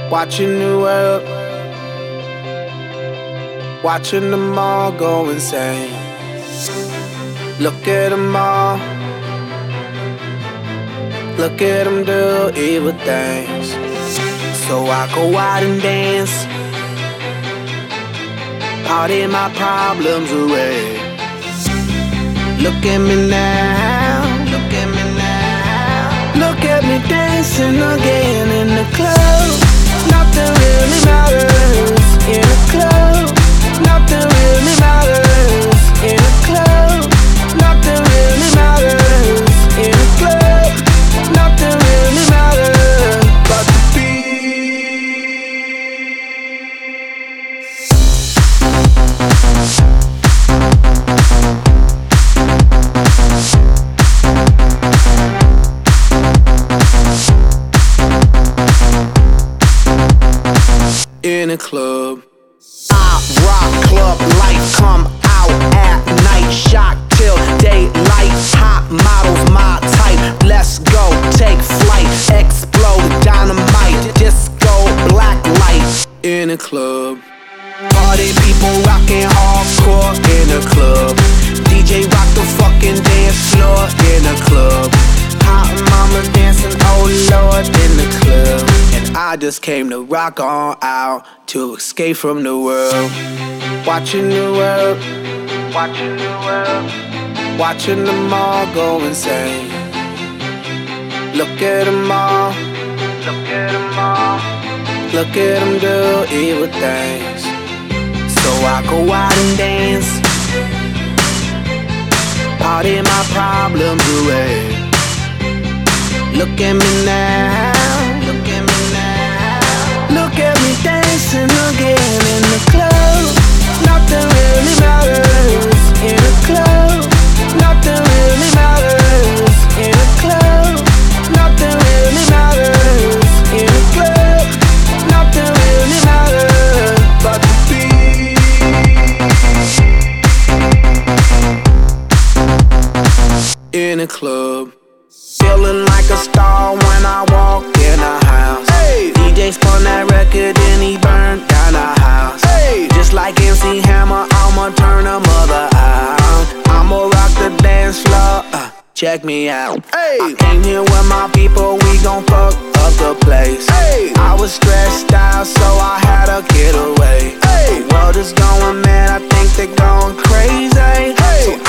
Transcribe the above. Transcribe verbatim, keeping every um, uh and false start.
Watching the world, watching them all go insane. Look at them all, look at them do evil things. So I go out and dance, party my problems away. Look at me now, look at me now. Look at me dancing again in the club. Nothing really matters in a club. Nothing really matters in a club. Nothing really matters in a club. Nothing really matters but the in a club. I rock club life, come out at night, shock till daylight. Hot models my type, let's go, take flight, explode dynamite, disco black light. In a club, party people rocking hardcore in a club. D J rock the fucking dance floor in a club. Hot mama dancing, oh Lord, in the club. And I just came to rock on out, to escape from the world. Watching the world, watching the world, watching them all go insane. Look at them all, look at them all, look at them do evil things. So I go out and dance, party my problems away. Look at me now, look at me now. Look at me dancing again in the club. Nothing really matters in a club. Nothing really matters in a club. Nothing really matters in a club. Nothing really matters but the beat. In a club, feeling like a star when I walk in a house. Hey. D J spun that record and he burned down the house. Hey. Just like M C Hammer, I'ma turn a mother out. I'ma rock the dance floor, uh, check me out. Hey. I came here with my people, we gon' fuck up the place. Hey. I was stressed out, so I had to get away. Hey. The world is going mad, I think they're going crazy. Hey. So